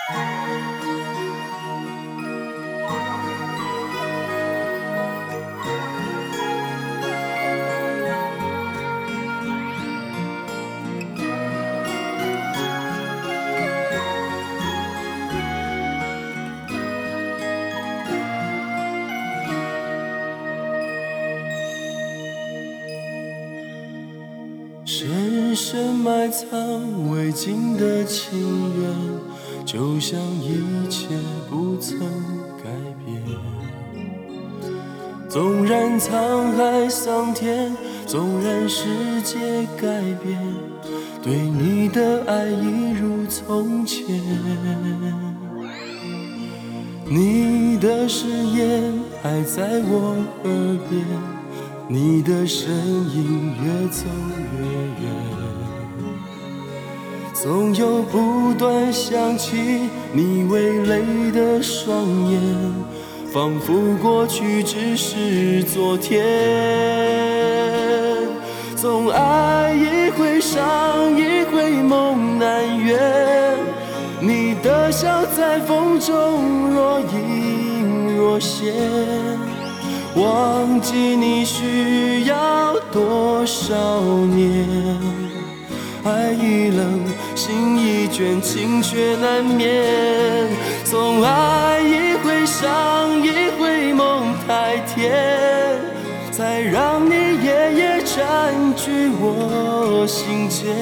深深埋藏未尽的情缘，就像一切不曾改变。纵然沧海桑田，纵然世界改变，对你的爱一如从前。你的誓言还在我耳边，你的身影越走越远，总有不断想起你微泪的双眼，仿佛过去只是昨天。总爱一回伤，一回梦难圆，你的笑在风中若隐若现，忘记你需要多少年？爱已冷，心已倦，情却难眠。总爱一回伤，一回梦太甜，才让你夜夜占据我心间。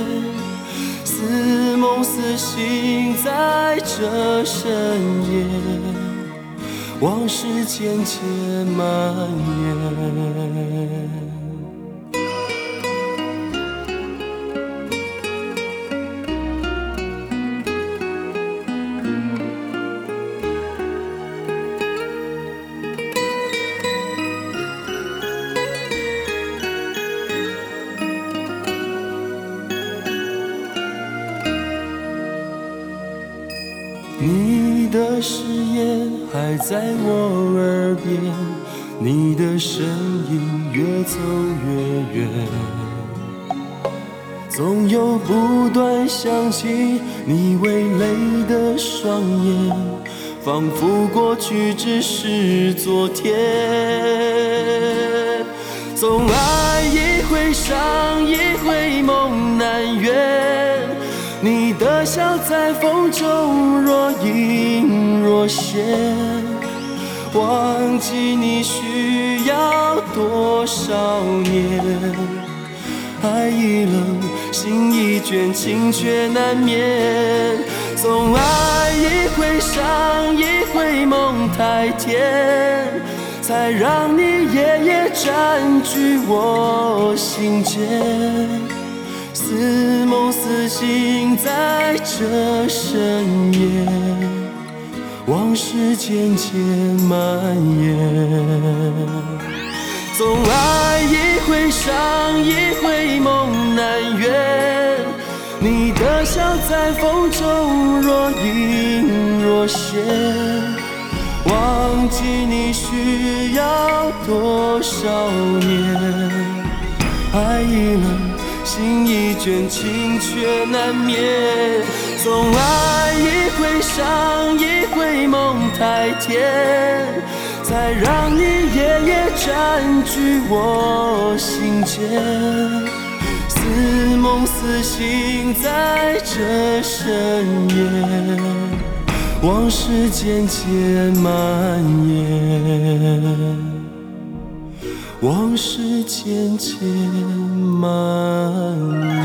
似梦似醒，在这深夜，往事渐渐蔓延。你的誓言还在我耳边，你的身影越走越远，总有不断想起你微泪的双眼，仿佛过去只是昨天。总爱一回伤，一回梦难圆，你的笑在风中若隐若现，忘记你需要多少年？爱已冷，心已倦，情却难眠。总爱一回伤，一回梦太甜，才让你夜夜占据我心间。似梦似醒，在这深夜，往事渐渐蔓延。总爱一回伤，一回梦难圆，你的笑在风中若隐若现，忘记你需要多少年？爱已冷，心已倦，情却难眠。总爱一回伤，一回梦太甜，才让你夜夜占据我心间。似梦似醒，在这深夜，往事渐渐蔓延，往事渐渐蔓延。